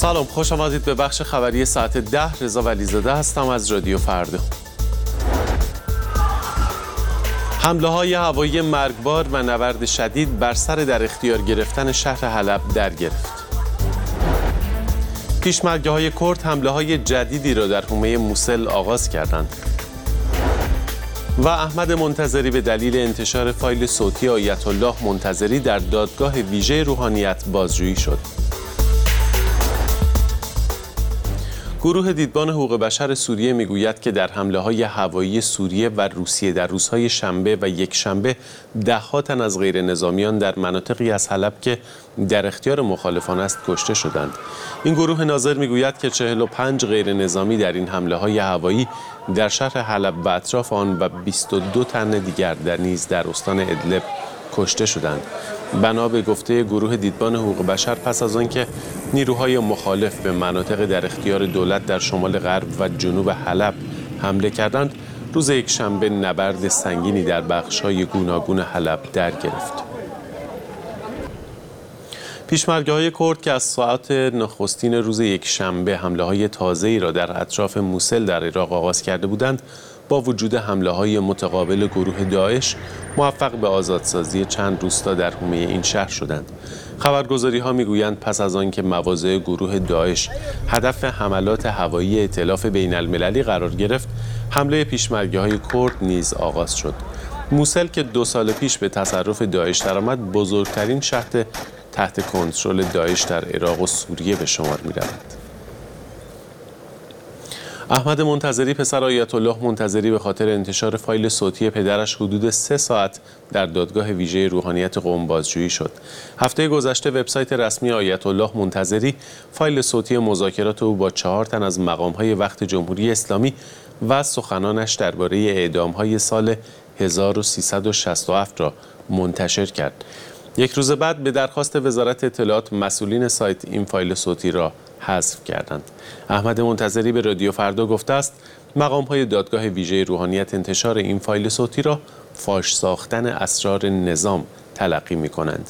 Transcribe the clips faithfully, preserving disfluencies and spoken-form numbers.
سلام، خوش آمدید به بخش خبری ساعت ده. رضا ولیزاده هستم از رادیو فردا. حمله های هوایی مرگبار و نبرد شدید بر سر در اختیار گرفتن شهر حلب در گرفت. پیشمرگه های کرد حمله های جدیدی را در حومه موسل آغاز کردند. و احمد منتظری به دلیل انتشار فایل صوتی آیت الله منتظری در دادگاه ویژه روحانیت بازجویی شد. گروه دیدبان حقوق بشر سوریه میگوید که در حمله‌های هوایی سوریه و روسیه در روزهای شنبه و یک شنبه ده‌ها تن از غیر نظامیان در مناطقی از حلب که در اختیار مخالفان است کشته شدند. این گروه ناظر میگوید که چهل و پنج غیر نظامی در این حمله‌های هوایی در شهر حلب و اطراف آن و بیست و دو تن دیگر در نیز در استان ادلب کشته شدند. بنا به گفته گروه دیدبان حقوق بشر، پس از آنکه نیروهای مخالف به مناطق در اختیار دولت در شمال غرب و جنوب حلب حمله کردند، روز یکشنبه نبرد سنگینی در بخش‌های گوناگون حلب در گرفت. پیشمرگه‌های کرد که از ساعت نخستین روز یکشنبه حمله‌های تازه‌ای را در اطراف موسل در عراق آغاز کرده بودند، با وجود حمله‌های متقابل گروه داعش موفق به آزادسازی چند روستا در حومه این شهر شدند. خبرگزاری‌ها می‌گویند پس از آنکه مواضع گروه داعش هدف حملات هوایی ائتلاف بین‌المللی قرار گرفت، حمله پیشمرگه‌های کرد نیز آغاز شد. موسل که دو سال پیش به تصرف داعش درآمد، بزرگترین شهر تحت کنترل داعش در عراق و سوریه به شمار می‌رود. احمد منتظری پسر آیت الله منتظری به خاطر انتشار فایل صوتی پدرش حدود سه ساعت در دادگاه ویژه روحانیت قم بازجویی شد. هفته گذشته وبسایت رسمی آیت الله منتظری فایل صوتی مذاکرات او با چهار تن از مقام‌های وقت جمهوری اسلامی و سخنانش درباره اعدام‌های سال هزار و سیصد و شصت و هفت را منتشر کرد. یک روز بعد به درخواست وزارت اطلاعات مسئولین سایت این فایل صوتی را حذف کردند. احمد منتظری به رادیو فردا گفته است مقام‌های دادگاه ویژه روحانیت انتشار این فایل صوتی را فاش ساختن اسرار نظام تلقی می‌کنند.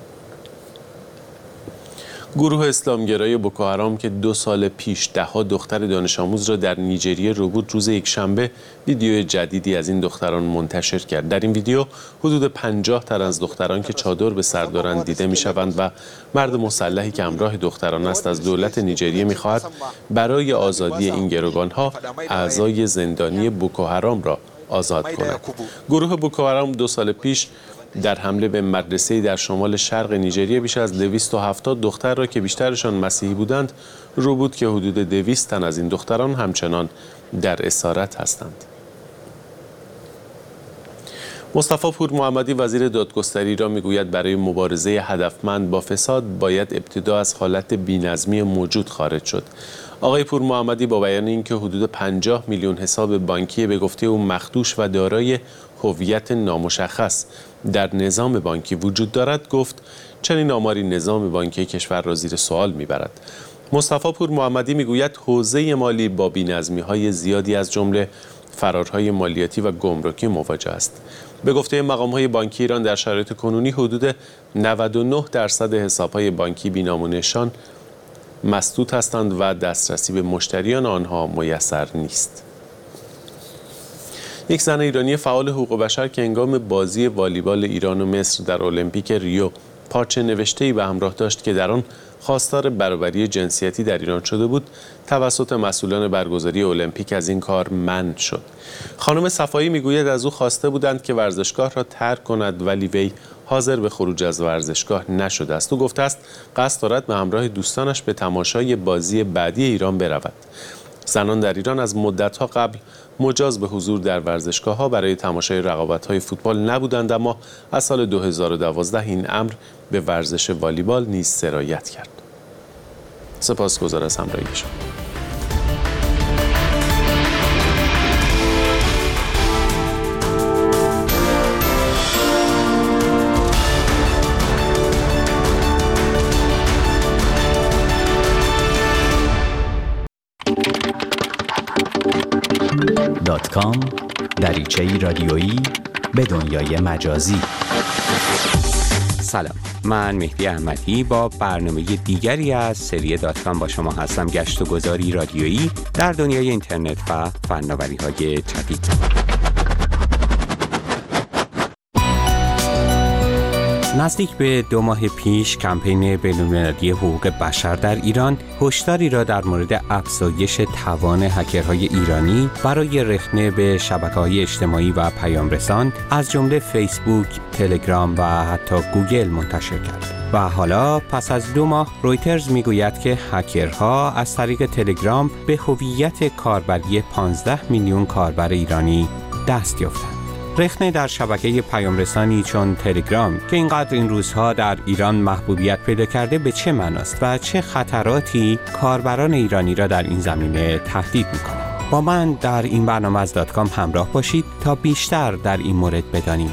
گروه اسلامگرای بوکوحرام که دو سال پیش ده‌ها دختر دانش آموز را در نیجریه رو بود، روز یکشنبه ویدیو جدیدی از این دختران منتشر کرد. در این ویدیو حدود پنجاه تن از دختران که چادر به سر دارند دیده می‌شوند و مرد مسلحی که همراه دختران است از دولت نیجریه می‌خواهد برای آزادی این گروگان‌ها اعضای زندانی بوکوحرام را آزاد کند. گروه بوکوحرام دو سال پیش در حمله به مدرسه‌ای در شمال شرق نیجریه بیش از دویست و هفتاد دختر را که بیشترشان مسیحی بودند رو بود که حدود دویست تن از این دختران همچنان در اسارت هستند. مصطفی پور محمدی وزیر دادگستری را میگوید برای مبارزه هدفمند با فساد باید ابتدا از حالت بی‌نظمی موجود خارج شد. آقای پور محمدی با بیان اینکه حدود پنجاه میلیون حساب بانکی به گفته او مخدوش و دارای هویت نامشخص در نظام بانکی وجود دارد گفت چنین آماری نظام بانکی کشور را زیر سوال میبرد. مصطفی پور محمدی میگوید حوزه مالی با بی‌نظمی‌های زیادی از جمله فرارهای مالیاتی و گمرکی مواجه است. به گفته مقام‌های بانکی ایران در شرایط کنونی حدود نود و نه درصد حساب‌های بانکی بی‌نام و نشان مسدود هستند و دسترسی به مشتریان آنها میسر نیست. یک زن ایرانی فعال حقوق بشر که هنگام بازی والیبال ایران و مصر در المپیک ریو پارچه نوشته‌ای به همراه داشت که در آن خواستار برابری جنسیتی در ایران شده بود، توسط مسئولان برگزاری المپیک از این کار منع شد. خانم صفایی میگوید از او خواسته بودند که ورزشگاه را ترک کند ولی وی حاضر به خروج از ورزشگاه نشده است. او گفته است قصد دارد به همراه دوستانش به تماشای بازی بعدی ایران برود. زنان در ایران از مدت‌ها قبل مجاز به حضور در ورزشگاه‌ها برای تماشای رقابت‌های فوتبال نبودند، اما از سال دو هزار و دوازده این امر به ورزش والیبال نیز سرایت کرد. سپاسگزار از همراهی شما. دات کام دریچه‌ای رادیویی به دنیای مجازی. سلام، من مهدی احمدی با برنامه دیگری از سری دات کام با شما هستم. گشت و گذاری رادیویی در دنیای اینترنت و فناوری‌های جدید. نزدیک به دو ماه پیش کمپین بین‌المللی حقوق بشر در ایران هشداری را در مورد افزایش توان هکرهای ایرانی برای رخنه به شبکه‌های اجتماعی و پیام‌رسان از جمله فیسبوک، تلگرام و حتی گوگل منتشر کرد. و حالا پس از دو ماه رویترز میگوید که هکرها از طریق تلگرام به هویت کاربری پانزده میلیون کاربر ایرانی دست یافتند. رخنه در شبکه پیام‌رسانی چون تلگرام که اینقدر این روزها در ایران محبوبیت پیدا کرده به چه معناست و چه خطراتی کاربران ایرانی را در این زمینه تهدید می‌کند؟ با من در این برنامه از دات کام همراه باشید تا بیشتر در این مورد بدانیم.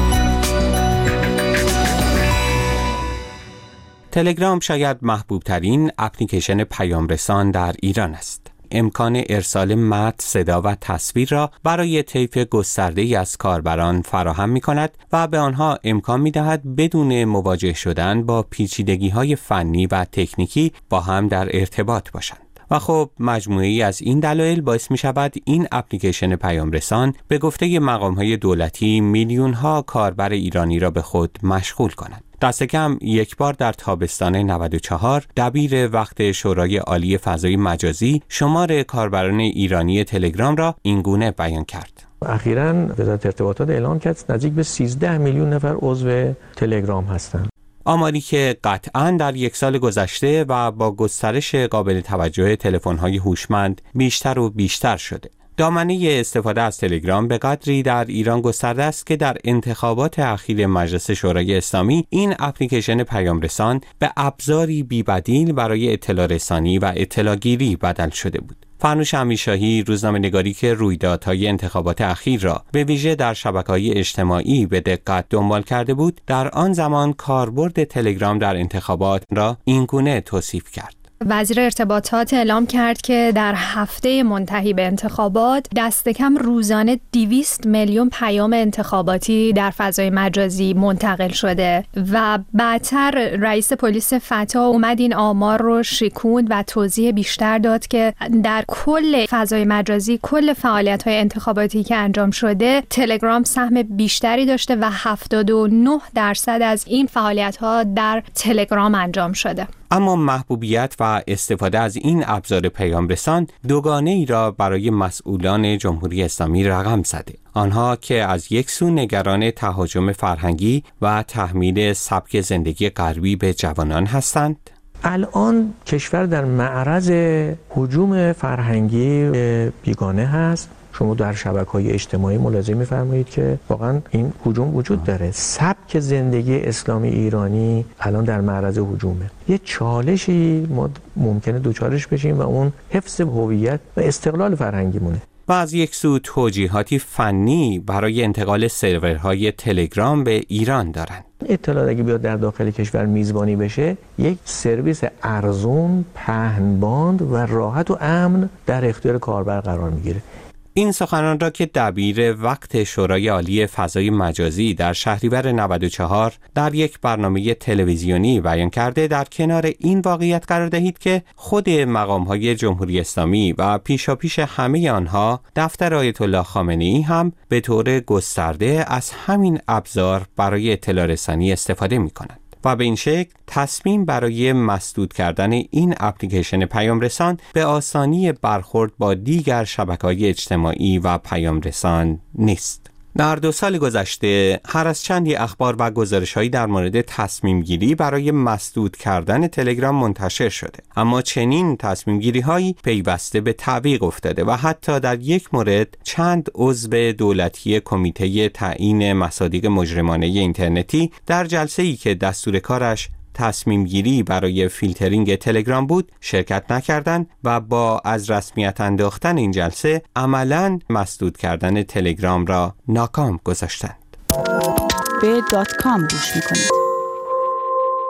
تلگرام شاید محبوب ترین اپلیکیشن پیام‌رسان در ایران است. امکان ارسال متن، صدا و تصویر را برای طیف گسترده‌ای از کاربران فراهم می‌کند و به آنها امکان می‌دهد بدون مواجه شدن با پیچیدگی‌های فنی و تکنیکی با هم در ارتباط باشند. و خب مجموعه‌ای از این دلایل باعث می‌شود این اپلیکیشن پیام‌رسان به گفته مقام‌های دولتی میلیون‌ها کاربر ایرانی را به خود مشغول کند. دست کم یک بار در تابستان نود و چهار دبیر وقت شورای عالی فضای مجازی شمار کاربران ایرانی تلگرام را اینگونه بیان کرد. اخیراً وزارت ارتباطات اعلام کرد نزدیک به سیزده میلیون نفر عضو تلگرام هستند. آماری که قطعاً در یک سال گذشته و با گسترش قابل توجه تلفن‌های هوشمند بیشتر و بیشتر شده. دامنه استفاده از تلگرام به قدری در ایران گسترده است که در انتخابات اخیر مجلس شورای اسلامی این اپلیکیشن پیام‌رسان به ابزاری بی‌بدیل برای اطلاع رسانی و اطلاع گیری بدل شده بود. فرنوش امیرشاهی، روزنامه‌نگاری که رویدادهای انتخابات اخیر را به ویژه در شبکه‌های اجتماعی به دقت دنبال کرده بود، در آن زمان کاربرد تلگرام در انتخابات را اینگونه توصیف کرد. وزیر ارتباطات اعلام کرد که در هفته منتهی به انتخابات دست کم روزانه دویست میلیون پیام انتخاباتی در فضای مجازی منتقل شده و بعدتر رئیس پلیس فتا اومد این آمار رو شکوند و توضیح بیشتر داد که در کل فضای مجازی کل فعالیت‌های انتخاباتی که انجام شده تلگرام سهم بیشتری داشته و هفتاد و نه درصد از این فعالیت‌ها در تلگرام انجام شده. اما محبوبیت و استفاده از این ابزار پیام‌رسان دوگانه ای را برای مسئولان جمهوری اسلامی رقم زده. آنها که از یک سو نگران تهاجم فرهنگی و تحمیل سبک زندگی غربی به جوانان هستند. الان کشور در معرض هجوم فرهنگی بیگانه هست. شما در شبکه‌های اجتماعی ملاحظه می‌فرمایید که واقعا این هجوم وجود داره. سبک زندگی اسلامی ایرانی الان در معرض هجومه. یه چالشی ما ممکنه دوچارش بشیم و اون حفظ هویت و استقلال فرهنگیمونه. و از یک سو توجیهاتی فنی برای انتقال سرورهای تلگرام به ایران دارند. اطلاعات اگه بیاد در داخل کشور میزبانی بشه، یک سرویس ارزون، پهن‌باند و راحت و امن در اختیار کاربر قرار میگیره. این سخنان را که دبیر وقت شورای عالی فضای مجازی در شهریور نود و چهار در یک برنامه تلویزیونی بیان کرده، در کنار این واقعیت قرار دهید که خود مقام‌های جمهوری اسلامی و پیشاپیش همه آنها دفتر آیت الله خامنه‌ای هم به طور گسترده از همین ابزار برای اطلاع رسانی استفاده می‌کنند. و به این شکل تصمیم برای مسدود کردن این اپلیکیشن پیام‌رسان به آسانی برخورد با دیگر شبکه‌های اجتماعی و پیام‌رسان نیست. در دو سال گذشته هر از چندی اخبار و گزارش‌هایی در مورد تصمیم گیری برای مسدود کردن تلگرام منتشر شده، اما چنین تصمیم گیری‌هایی پیوسته به تعویق افتاده و حتی در یک مورد چند عضو دولتی کمیته تعیین مصادیق مجرمانه اینترنتی در جلسه‌ای که دستور کارش تصمیم گیری برای فیلترینگ تلگرام بود شرکت نکردند و با از رسمیت انداختن این جلسه عملاً مسدود کردن تلگرام را ناکام گذاشتند. به دات کام گوش میکنید.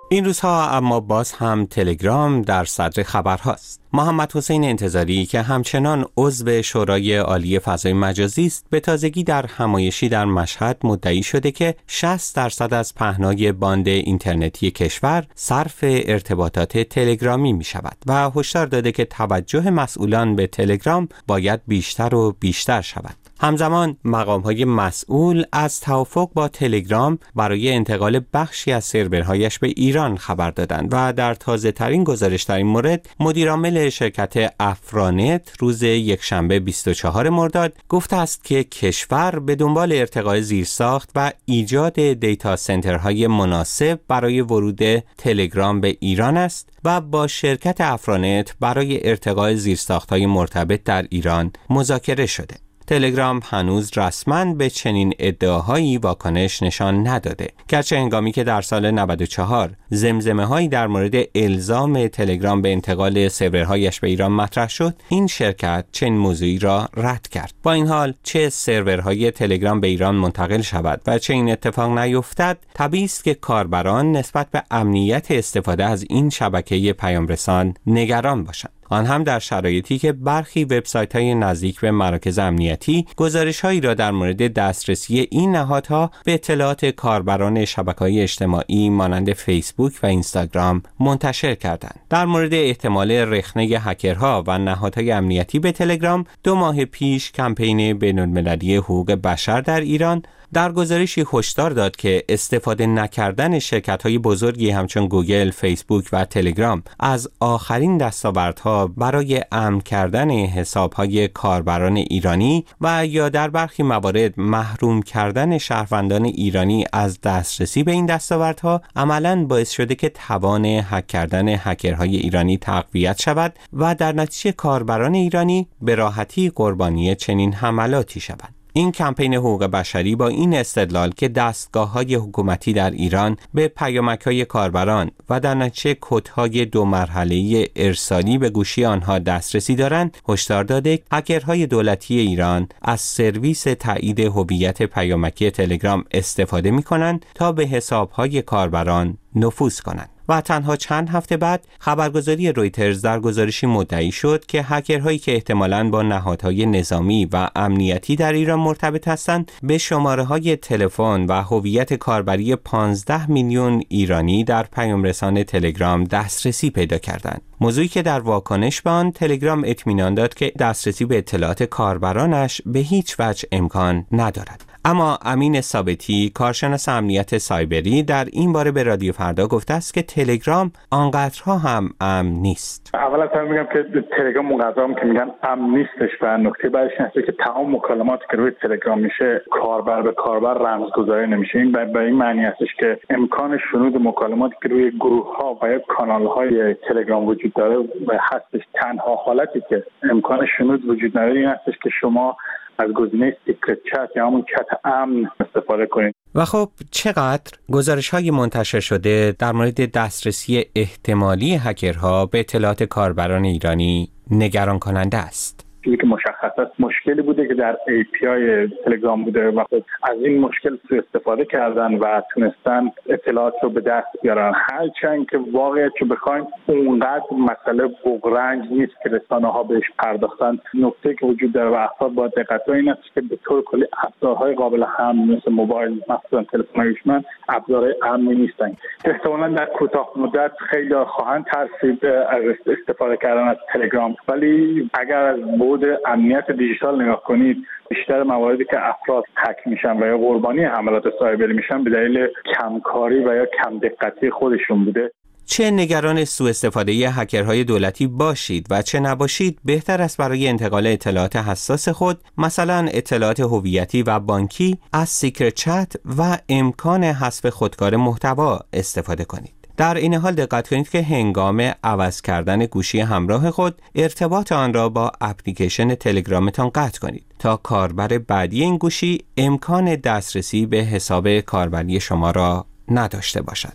این روزها اما باز هم تلگرام در صدر خبرهاست. محمد حسین انتظاری که همچنان عضو شورای عالی فضای مجازی است، به تازگی در همایشی در مشهد مدعی شده که شصت درصد از پهنای باند اینترنتی کشور صرف ارتباطات تلگرامی می شود و هشدار داده که توجه مسئولان به تلگرام باید بیشتر و بیشتر شود. همزمان مقام‌های مسئول از توافق با تلگرام برای انتقال بخشی از سرورهایش به ایران خبر دادند و در تازه‌ترین گزارش در این مورد مدیرعامل شرکت افرانت روز یکشنبه بیست و چهارم مرداد گفته است که کشور به دنبال ارتقاء زیرساخت و ایجاد دیتا سنترهای مناسب برای ورود تلگرام به ایران است و با شرکت افرانت برای ارتقاء زیرساخت‌های مرتبط در ایران مذاکره شده. تلگرام هنوز رسما به چنین ادعاهایی واکنش نشان نداده، گرچه هنگامی که در سال نود و چهار زمزمه‌هایی در مورد الزام تلگرام به انتقال سرورهایش به ایران مطرح شد، این شرکت چنین موضوعی را رد کرد. با این حال چه سرورهای تلگرام به ایران منتقل شود و چه این اتفاق نیفتد، طبیعی است که کاربران نسبت به امنیت استفاده از این شبکه پیامرسان نگران باشند. آن هم در شرایطی که برخی وبسایت‌های نزدیک به مراکز امنیتی گزارش‌هایی را در مورد دسترسی این نهادها به اطلاعات کاربران شبکه‌های اجتماعی مانند فیسبوک و اینستاگرام منتشر کردند. در مورد احتمال رخنه هکرها و نهادهای امنیتی به تلگرام، دو ماه پیش کمپین بین‌المللی حقوق بشر در ایران در گزارشی هشدار داد که استفاده نکردن شرکت‌های بزرگی همچون گوگل، فیسبوک و تلگرام از آخرین دستاوردها برای امن کردن حساب‌های کاربران ایرانی و یا در برخی موارد محروم کردن شهروندان ایرانی از دسترسی به این دستاوردها عملاً باعث شده که توان هک کردن هکرهای ایرانی تقویت شود و در نتیجه کاربران ایرانی به راحتی قربانی چنین حملاتی شوند. این کمپین حقوق بشری با این استدلال که دستگاه‌های حکومتی در ایران به پیامک‌های کاربران و در نتیجه کدهای دو مرحله‌ای ارسالی به گوشی آنها دسترسی دارند، هشدار داده هکرهای دولتی ایران از سرویس تایید هویت پیامکی تلگرام استفاده می‌کنند تا به حساب‌های کاربران نفوذ کنند. و تنها چند هفته بعد خبرگزاری رویترز در گزارشی مدعی شد که هکرهایی که احتمالاً با نهادهای نظامی و امنیتی در ایران مرتبط هستند به شماره‌های تلفن و هویت کاربری پانزده میلیون ایرانی در پیامرسان تلگرام دسترسی پیدا کردند. موضوعی که در واکنش به آن تلگرام اطمینان داد که دسترسی به اطلاعات کاربرانش به هیچ وجه امکان ندارد. اما امین ثابتی، کارشناس امنیت سایبری، در این باره به رادیو فردا گفته است که تلگرام آنقدرها هم امن نیست. اول از همه میگم که تلگرام اونقدر هم که میگن امن نیستش و نکته بعدش اینه که تمام مکالماتی که روی تلگرام میشه کاربر به کاربر رمزگذاری نمیشه. این به این معنی هستش که امکان شنود مکالماتی که روی گروه ها و یا کانال های تلگرام وجود داره هستش. تنها حالتی که امکان شنود وجود نداره این هستش که شما از گزینه سیکرت چت یا همون چت امن استفاده کنید. و خب چقدر گزارش‌های منتشر شده در مورد دسترسی احتمالی هکرها به اطلاعات کاربران ایرانی نگران کننده است. چیزی که مشخص است مشکلی بوده که در ای پی آی تلگرام بوده و خب از این مشکل سوء استفاده کردن و تونستن اطلاعات رو به دست بیارن. هرچند که واقعیت رو بخواین اونقدر مسئله بغرنج نیست که رسانه ها بهش پرداختن. نکته که وجود داره و افراد با دقت و این است که به طور کلی ابزارهای قابل حمل مثل موبایل، مثلا تلفن هوشمند، ابزارهای امنی نیستن. احتمالاً در کوتاه مدت خیلی خواهند ترسید از استفاده کردن از تلگرام، ولی اگر از بود امنیت دیجیتال نگاه کنید بیشتر مواردی که افراد هک میشن و یا قربانی حملات سایبری میشن به دلیل کمکاری و یا کم دقتی خودشون بوده. چه نگران سوء استفاده هکرهای دولتی باشید و چه نباشید، بهتر است برای انتقال اطلاعات حساس خود، مثلا اطلاعات هویتی و بانکی، از سیکرت چت و امکان حذف خودکار محتوا استفاده کنید. در این حال دقت کنید که هنگام عوض کردن گوشی همراه خود ارتباط آن را با اپلیکیشن تلگرامتان قطع کنید تا کاربر بعدی این گوشی امکان دسترسی به حساب کاربری شما را نداشته باشد.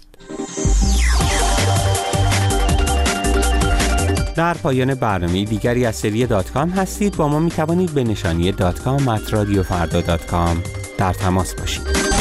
در پایان برنامه دیگری از سری دات کام هستید. با ما می توانید به نشانی دات کام ات رادیو فردا دات کام در تماس باشید.